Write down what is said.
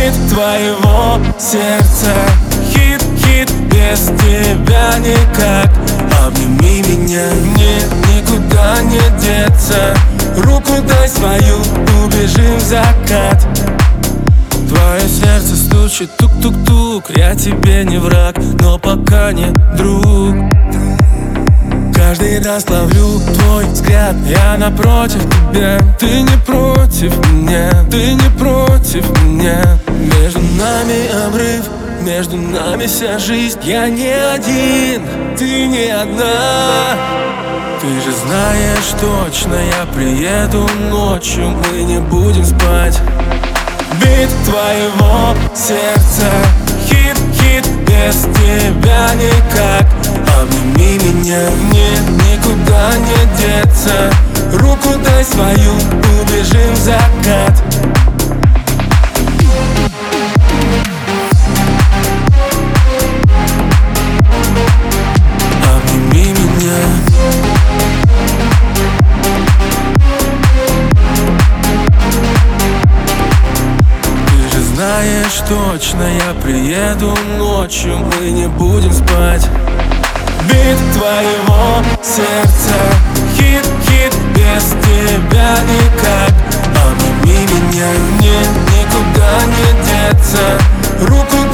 бит твоего сердца. Хит, хит, без тебя никак. Обними меня, мне никуда не деться. Руку дай свою, убежим в закат. Твое сердце стучит тук-тук-тук. Я тебе не враг, но пока не друг. Каждый раз ловлю твой взгляд, я напротив тебя. Ты не против меня, ты не против меня. Между нами обрыв, между нами вся жизнь. Я не один, ты не одна. Ты же знаешь точно, я приеду ночью, мы не будем спать. Бит твоего сердца. Хит, хит, без тебя никак. Обними меня, мне никуда не деться. Руку дай свою, убежим в закат. Обними меня. Ты же знаешь точно, я приеду ночью, мы не будем спать. Бит твоего сердца. Хит, хит, без тебя никак. Обними меня, мне никуда не деться. Руку